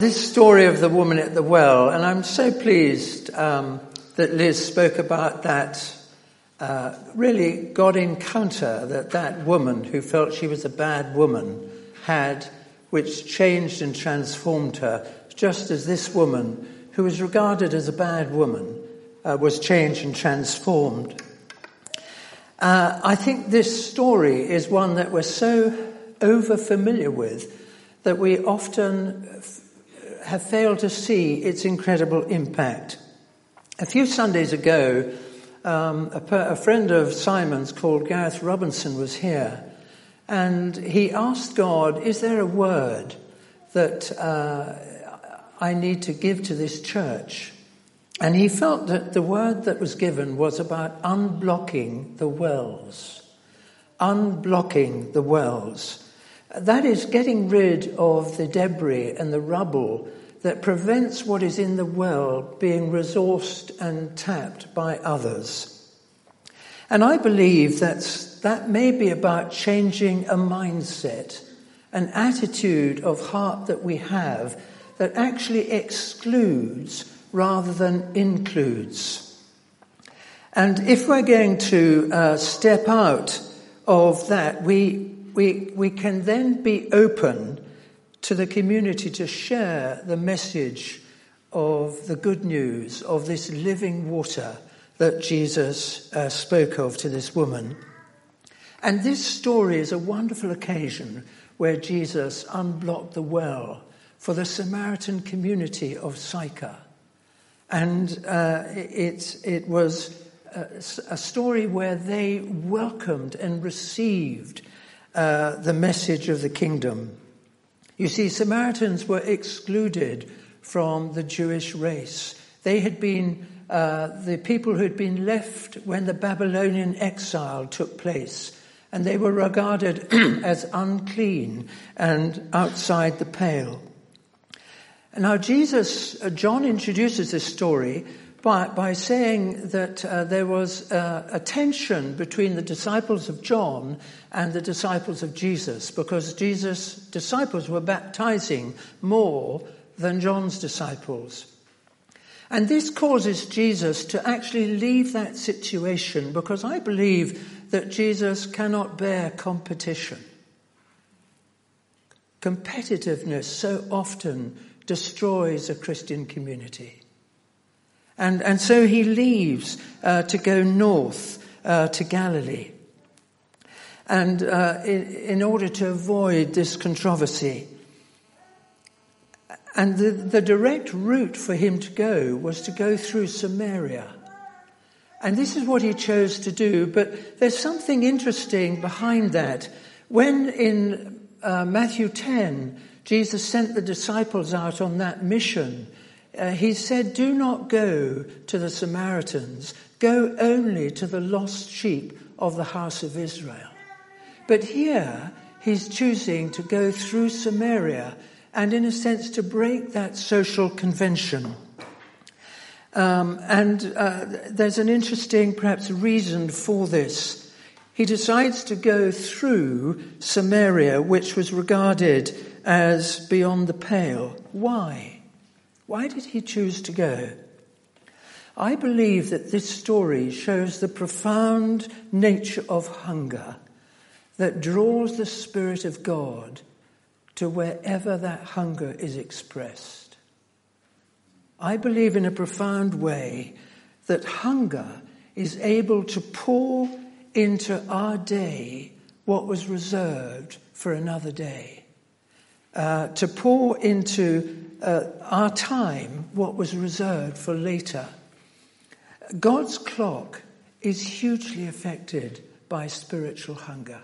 This story of the woman at the well, and I'm so pleased that Liz spoke about that really God encounter that woman who felt she was a bad woman had, which changed and transformed her, just as this woman who was regarded as a bad woman was changed and transformed. I think this story is one that we're so over-familiar with that we often have failed to see its incredible impact. A few Sundays ago, a friend of Simon's called Gareth Robinson was here, and he asked God, is there a word that I need to give to this church? And he felt that the word that was given was about unblocking the wells. Unblocking the wells. That is getting rid of the debris and the rubble that prevents what is in the well being resourced and tapped by others. And I believe that may be about changing a mindset, an attitude of heart that we have that actually excludes rather than includes. And if we're going to step out of that, we can then be open to the community to share the message of the good news of this living water that Jesus spoke of to this woman. And this story is a wonderful occasion where Jesus unblocked the well for the Samaritan community of Sychar. And it was a story where they welcomed and received the message of the kingdom. You see, Samaritans were excluded from the Jewish race. They had been the people who had been left when the Babylonian exile took place, and they were regarded as unclean and outside the pale. And now John introduces this story by saying that there was a tension between the disciples of John and the disciples of Jesus, because Jesus' disciples were baptizing more than John's disciples. And this causes Jesus to actually leave that situation, because I believe that Jesus cannot bear competition. Competitiveness so often destroys a Christian community. And so he leaves to go north to Galilee. And in order to avoid this controversy. And the direct route for him to go was to go through Samaria. And this is what he chose to do. But there's something interesting behind that. When in Matthew 10, Jesus sent the disciples out on that mission, he said, do not go to the Samaritans, go only to the lost sheep of the house of Israel. But here, he's choosing to go through Samaria and, in a sense, to break that social convention. There's an interesting, perhaps, reason for this. He decides to go through Samaria, which was regarded as beyond the pale. Why? Why did he choose to go? I believe that this story shows the profound nature of hunger that draws the Spirit of God to wherever that hunger is expressed. I believe in a profound way that hunger is able to pour into our day what was reserved for another day. To pour into our time what was reserved for later. God's clock is hugely affected by spiritual hunger.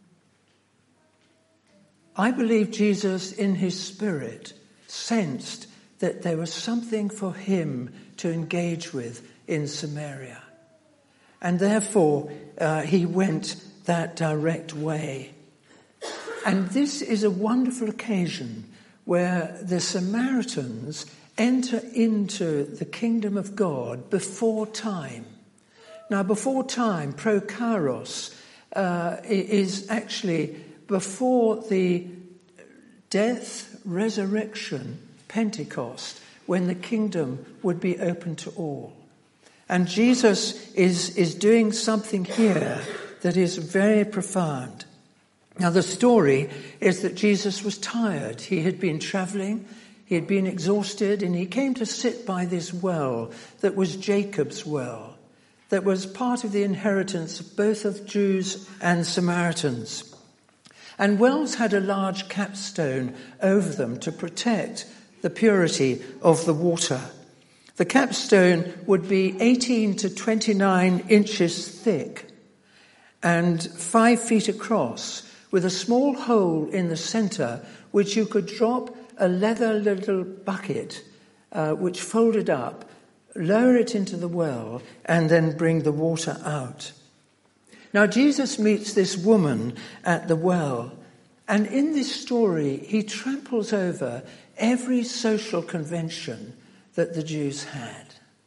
I believe Jesus in his spirit sensed that there was something for him to engage with in Samaria. And therefore he went that direct way. And this is a wonderful occasion where the Samaritans enter into the kingdom of God before time. Now, before time, prokairos, is actually before the death, resurrection, Pentecost, when the kingdom would be open to all. And Jesus is doing something here that is very profound. Now, the story is that Jesus was tired. He had been traveling, he had been exhausted, and he came to sit by this well that was Jacob's well, that was part of the inheritance both of Jews and Samaritans. And wells had a large capstone over them to protect the purity of the water. The capstone would be 18 to 29 inches thick and 5 feet across, with a small hole in the center which you could drop a leather little bucket which folded up, lower it into the well, and then bring the water out. Now Jesus meets this woman at the well, and in this story he tramples over every social convention that the Jews had.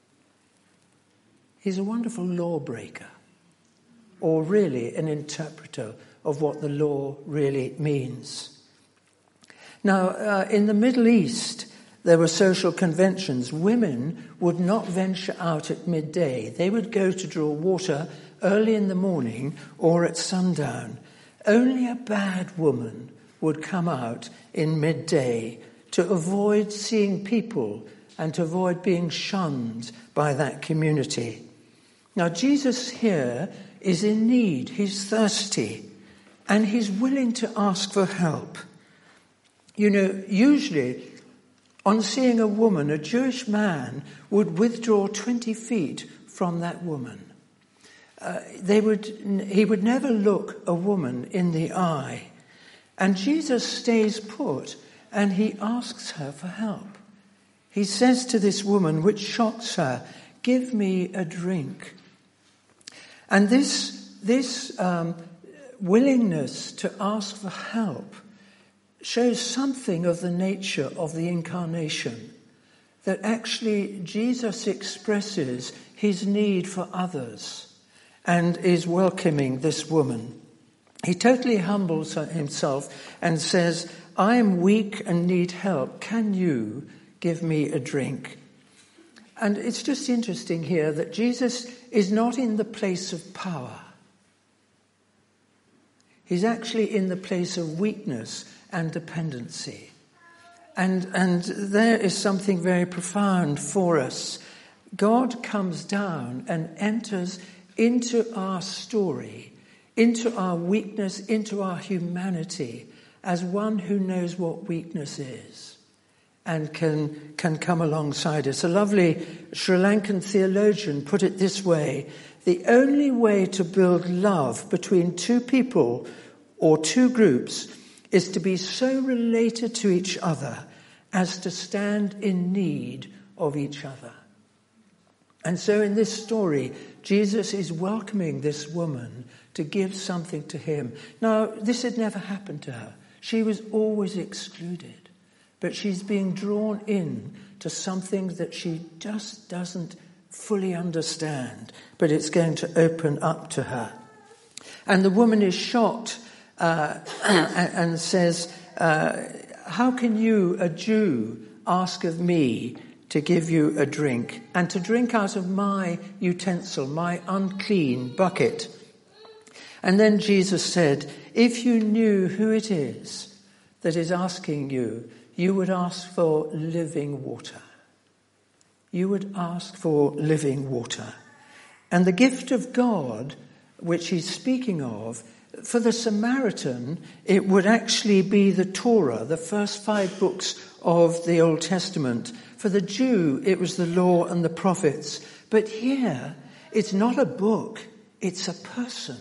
He's a wonderful lawbreaker, or really an interpreter of what the law really means. Now, in the Middle East, there were social conventions. Women would not venture out at midday. They would go to draw water early in the morning or at sundown. Only a bad woman would come out in midday to avoid seeing people and to avoid being shunned by that community. Now, Jesus here is in need. He's thirsty, and he's willing to ask for help. You know, usually on seeing a woman, a Jewish man would withdraw 20 feet from that woman. He would never look a woman in the eye. And Jesus stays put and he asks her for help. He says to this woman, which shocks her, "Give me a drink." And this willingness to ask for help shows something of the nature of the incarnation, that actually Jesus expresses his need for others and is welcoming this woman. He totally humbles himself and says, "I am weak and need help. Can you give me a drink?" And it's just interesting here that Jesus is not in the place of power. He's actually in the place of weakness and dependency. And there is something very profound for us. God comes down and enters into our story, into our weakness, into our humanity, as one who knows what weakness is and can come alongside us. A lovely Sri Lankan theologian put it this way: the only way to build love between two people or two groups is to be so related to each other as to stand in need of each other. And so in this story, Jesus is welcoming this woman to give something to him. Now, this had never happened to her. She was always excluded. But she's being drawn in to something that she just doesn't fully understand. But it's going to open up to her. And the woman is shocked and says, "How can you, a Jew, ask of me to give you a drink, and to drink out of my utensil, my unclean bucket?" And then Jesus said, "If you knew who it is that is asking you, you would ask for living water." You would ask for living water. And the gift of God, which he's speaking of, for the Samaritan, it would actually be the Torah, the first 5 books of the Old Testament. For the Jew, it was the law and the prophets. But here, it's not a book, it's a person.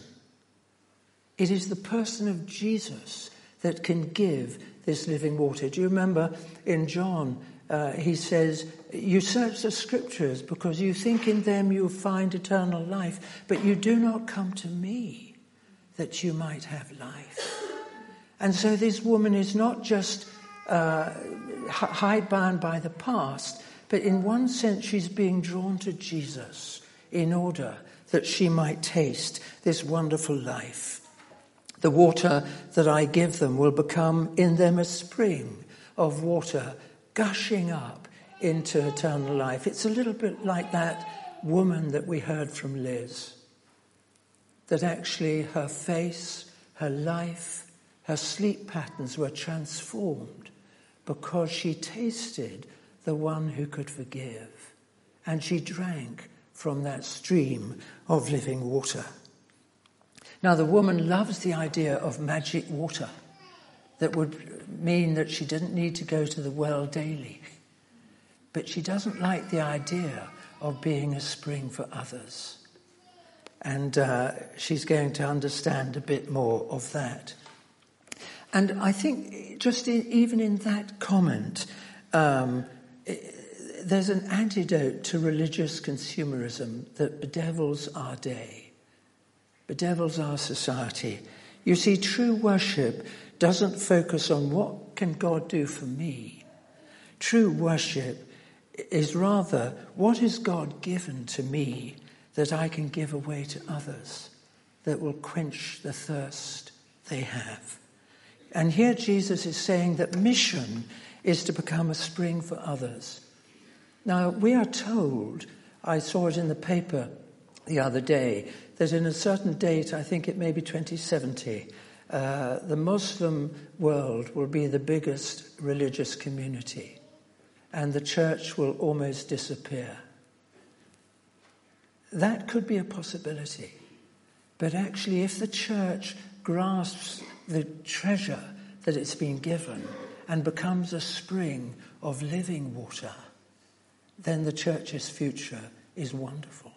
It is the person of Jesus that can give this living water. Do you remember in John, he says, "You search the scriptures because you think in them you'll find eternal life, but you do not come to me that you might have life." And so this woman is not just hidebound by the past, but in one sense she's being drawn to Jesus in order that she might taste this wonderful life. The water that I give them will become in them a spring of water gushing up into eternal life. It's a little bit like that woman that we heard from Liz, that actually her face, her life, her sleep patterns were transformed because she tasted the one who could forgive, and she drank from that stream of living water. Now, the woman loves the idea of magic water that would mean that she didn't need to go to the well daily. But she doesn't like the idea of being a spring for others. And she's going to understand a bit more of that. And I think just even in that comment, there's an antidote to religious consumerism that bedevils our day, bedevils our society. You see, true worship doesn't focus on what can God do for me. True worship is rather, what has God given to me that I can give away to others that will quench the thirst they have? And here Jesus is saying that mission is to become a spring for others. Now, we are told, I saw it in the paper the other day, that in a certain date, I think it may be 2070, the Muslim world will be the biggest religious community, and the church will almost disappear. That could be a possibility. But actually, if the church grasps the treasure that it's been given and becomes a spring of living water, then the church's future is wonderful.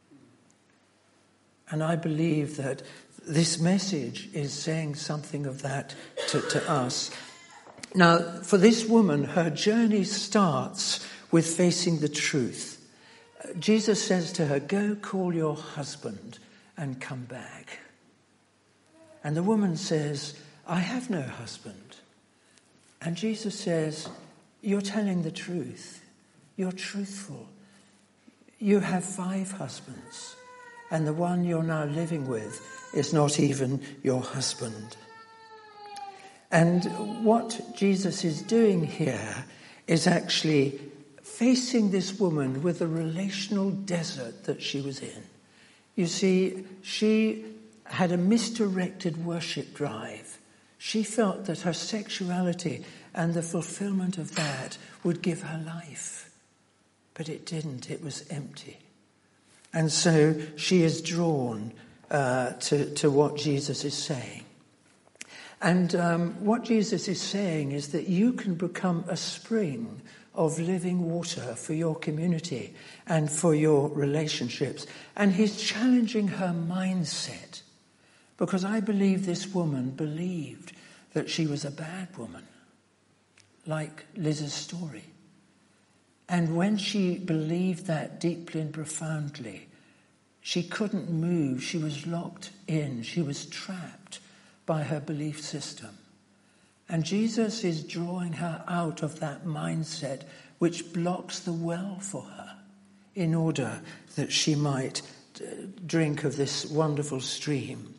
And I believe that this message is saying something of that to us. Now, for this woman, her journey starts with facing the truth. Jesus says to her, "Go call your husband and come back." And the woman says, "I have no husband." And Jesus says, "You're telling the truth. You're truthful. You have 5 husbands, and the one you're now living with is not even your husband." And what Jesus is doing here is actually facing this woman with the relational desert that she was in. You see, she had a misdirected worship drive. She felt that her sexuality and the fulfillment of that would give her life. But it didn't. It was empty. And so she is drawn to what Jesus is saying. And what Jesus is saying is that you can become a spring of living water for your community and for your relationships. And he's challenging her mindset, because I believe this woman believed that she was a bad woman, like Liz's story. And when she believed that deeply and profoundly, she couldn't move. She was locked in. She was trapped by her belief system. And Jesus is drawing her out of that mindset which blocks the well for her in order that she might drink of this wonderful stream.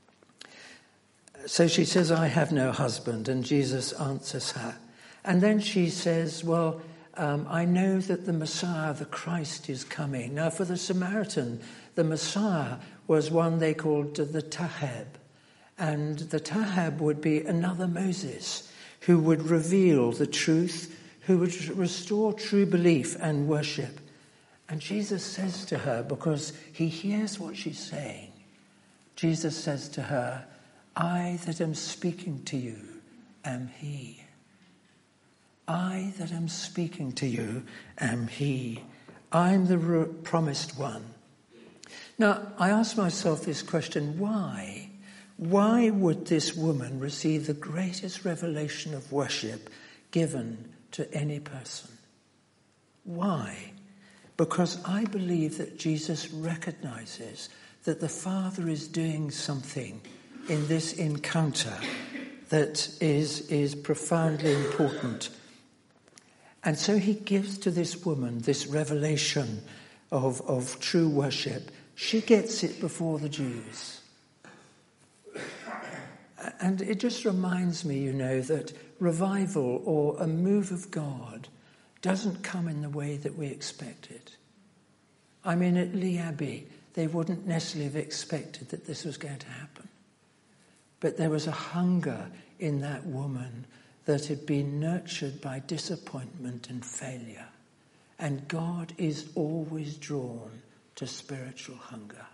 So she says, "I have no husband," and Jesus answers her. And then she says, "Well, I know that the Messiah, the Christ, is coming." Now, for the Samaritan, the Messiah was one they called the Taheb. And the Taheb would be another Moses who would reveal the truth, who would restore true belief and worship. And Jesus says to her, because he hears what she's saying, Jesus says to her, "I that am speaking to you am he. I that am speaking to you am he. I'm the promised one." Now, I ask myself this question, why? Why would this woman receive the greatest revelation of worship given to any person? Why? Because I believe that Jesus recognizes that the Father is doing something in this encounter that is profoundly important. And so he gives to this woman this revelation of true worship. She gets it before the Jews. And it just reminds me, that revival or a move of God doesn't come in the way that we expect it. I mean, at Lee Abbey, they wouldn't necessarily have expected that this was going to happen. But there was a hunger in that woman that had been nurtured by disappointment and failure. And God is always drawn to spiritual hunger.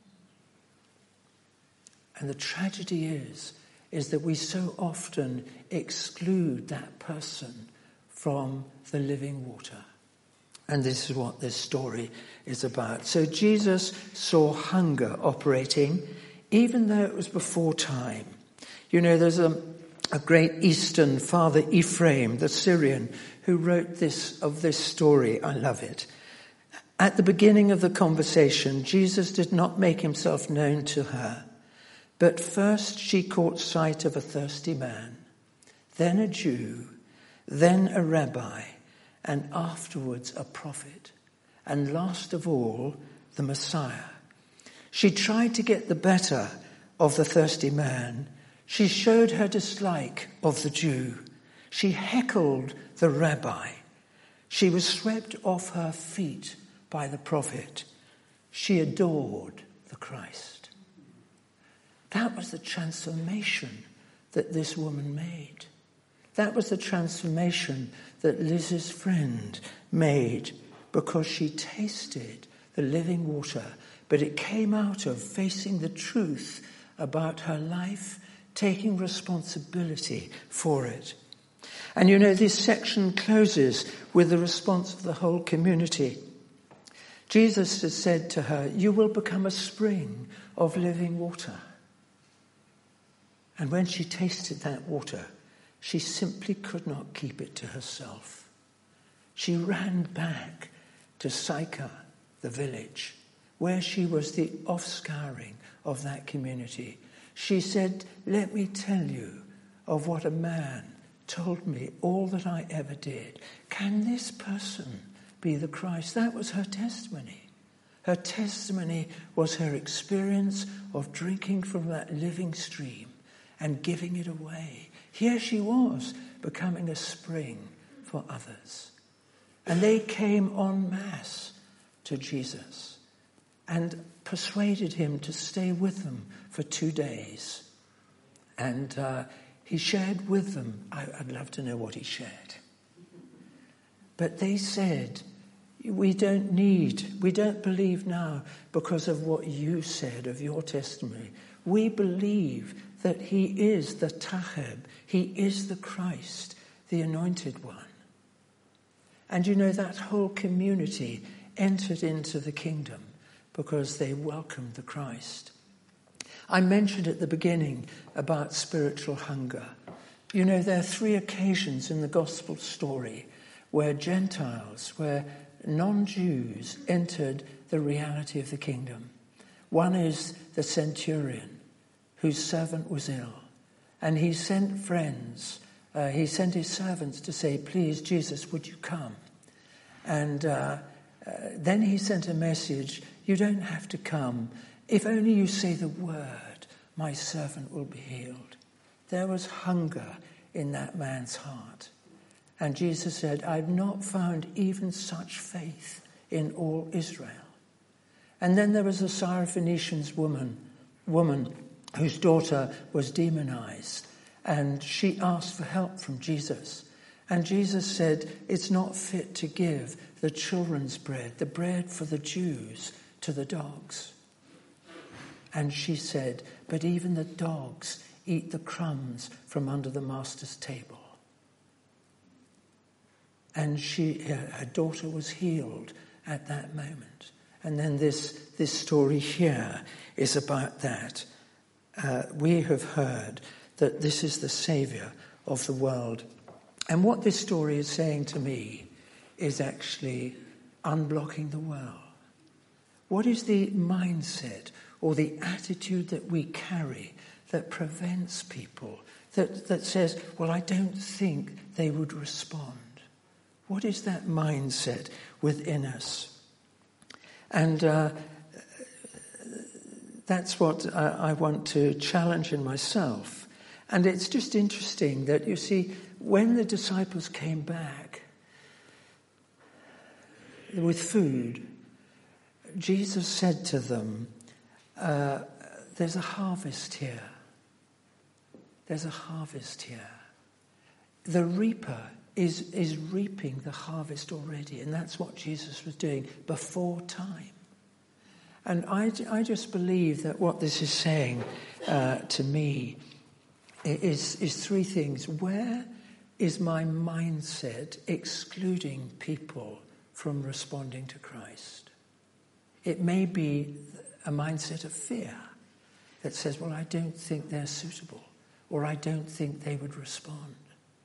And the tragedy is that we so often exclude that person from the living water. And this is what this story is about. So Jesus saw hunger operating, even though it was before time. There's a great Eastern Father Ephraim, the Syrian, who wrote of this story. I love it. At the beginning of the conversation, Jesus did not make himself known to her. But first she caught sight of a thirsty man, then a Jew, then a rabbi, and afterwards a prophet, and last of all, the Messiah. She tried to get the better of the thirsty man. She showed her dislike of the Jew. She heckled the rabbi. She was swept off her feet by the prophet. She adored the Christ. That was the transformation that this woman made. That was the transformation that Liz's friend made, because she tasted the living water, but it came out of facing the truth about her life, taking responsibility for it. And this section closes with the response of the whole community. Jesus has said to her, "You will become a spring of living water." And when she tasted that water, she simply could not keep it to herself. She ran back to Sychar, the village, where she was the offscouring of that community. She said, "Let me tell you of what a man told me all that I ever did. Can this person be the Christ?" That was her testimony. Her testimony was her experience of drinking from that living stream and giving it away. Here she was, becoming a spring for others. And they came en masse to Jesus and persuaded him to stay with them for 2 days. And he shared with them. I'd love to know what he shared. But they said, we don't believe now because of what you said of your testimony. We believe that he is the Taheb, he is the Christ, the anointed one. And that whole community entered into the kingdom because they welcomed the Christ. I mentioned at the beginning about spiritual hunger. There are 3 occasions in the gospel story where Gentiles, where non-Jews entered the reality of the kingdom. One is the centurion, whose servant was ill. And he sent friends, he sent his servants to say, "Please, Jesus, would you come?" And then he sent a message, "You don't have to come. If only you say the word, my servant will be healed." There was hunger in that man's heart. And Jesus said, "I've not found even such faith in all Israel." And then there was a Syrophoenician woman whose daughter was demonized, and she asked for help from Jesus. And Jesus said, "It's not fit to give the children's bread, the bread for the Jews, to the dogs." And she said, "But even the dogs eat the crumbs from under the master's table." And her daughter was healed at that moment. And then this story here is about that. We have heard that this is the Saviour of the world. And what this story is saying to me is actually unblocking the well. What is the mindset or the attitude that we carry that prevents people, that says, "Well, I don't think they would respond"? What is that mindset within us? And that's what I want to challenge in myself And it's just interesting that, you see, when the disciples came back with food, Jesus said to them, there's a harvest here. There's a harvest here. The reaper is reaping the harvest already, and that's what Jesus was doing before time. And I just believe that what this is saying to me is three things. Where is my mindset excluding people from responding to Christ? It may be a mindset of fear that says, well, I don't think they're suitable, or I don't think they would respond.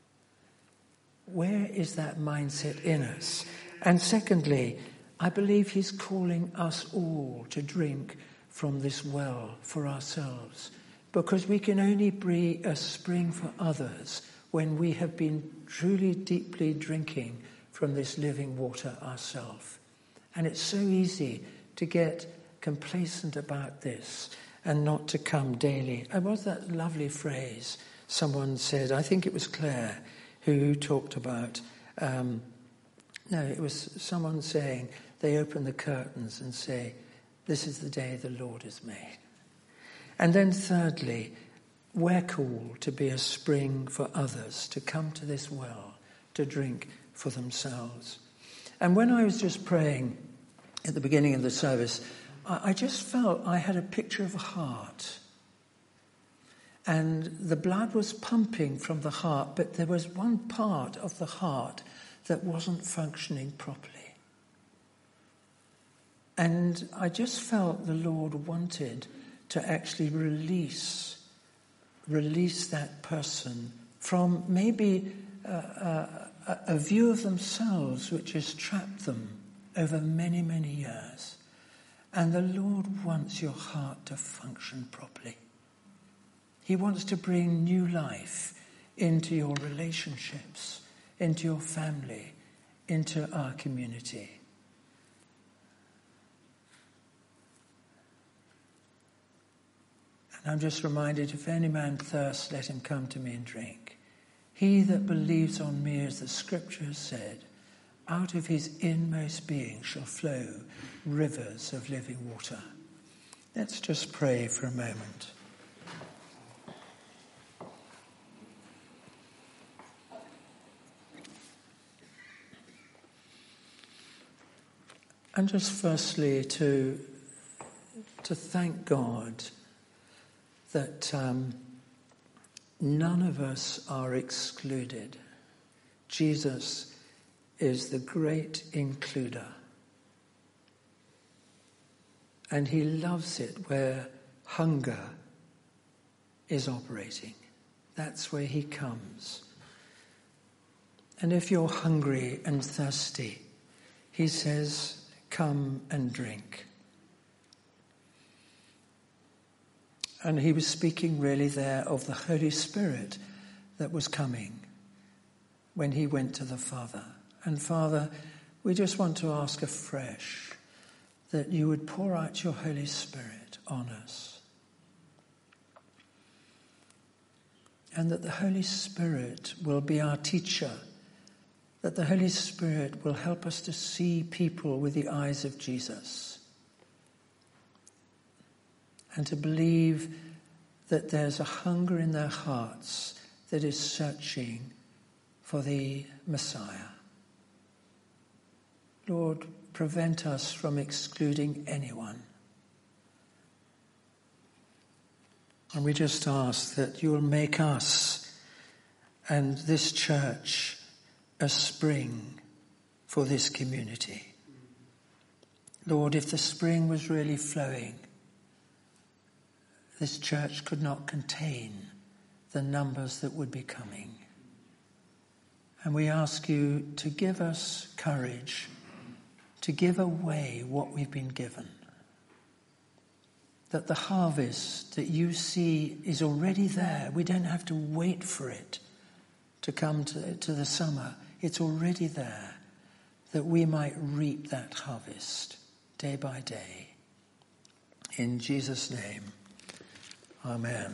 Where is that mindset in us? And secondly, I believe he's calling us all to drink from this well for ourselves, because we can only be a spring for others when we have been truly deeply drinking from this living water ourselves. And it's so easy to get complacent about this and not to come daily. And was that lovely phrase someone said, I think it was Claire, who talked about, it was someone saying, they open the curtains and say, this is the day the Lord has made. And then thirdly, we're called to be a spring for others, to come to this well, to drink for themselves. And when I was just praying at the beginning of the service, I just felt I had a picture of a heart. And the blood was pumping from the heart, but there was one part of the heart that wasn't functioning properly. And I just felt the Lord wanted to actually release that person from maybe a view of themselves which has trapped them over many, many years. And the Lord wants your heart to function properly. He wants to bring new life into your relationships, into your family, into our community. And I'm just reminded, if any man thirst, let him come to me and drink. He that believes on me, as the scripture has said, out of his inmost being shall flow rivers of living water. Let's just pray for a moment. And just firstly to thank God that none of us are excluded. Jesus is the great includer. And he loves it where hunger is operating. That's where he comes. And if you're hungry and thirsty, he says, come and drink. And he was speaking really there of the Holy Spirit that was coming when he went to the Father. And Father, we just want to ask afresh that you would pour out your Holy Spirit on us. And that the Holy Spirit will be our teacher. That the Holy Spirit will help us to see people with the eyes of Jesus. And to believe that there's a hunger in their hearts that is searching for the Messiah. Lord, prevent us from excluding anyone. And we just ask that you will make us and this church a spring for this community. Lord, if the spring was really flowing, this church could not contain the numbers that would be coming. And we ask you to give us courage to give away what we've been given. That the harvest that you see is already there. We don't have to wait for it to come to the summer. It's already there, that we might reap that harvest day by day. In Jesus' name, amen.